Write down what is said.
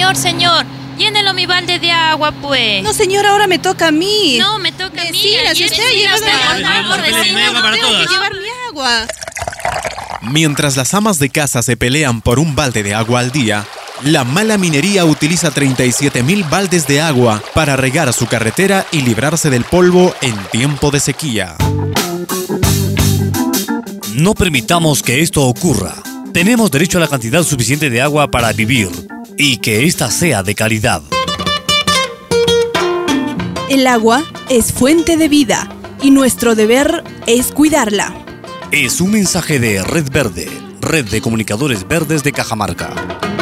Señor, llénelo mi balde de agua, pues. No, señora, ahora me toca a mí. No, me toca a mí. Vecina, si usted ha llevado todas. que llevar mi agua. Mientras las amas de casa se pelean por un balde de agua al día, la mala minería utiliza 37,000 baldes de agua para regar su carretera y librarse del polvo en tiempo de sequía. No permitamos que esto ocurra. Tenemos derecho a la cantidad suficiente de agua para vivir y que ésta sea de calidad. El agua es fuente de vida y nuestro deber es cuidarla. Es un mensaje de Red Verde, Red de Comunicadores Verdes de Cajamarca.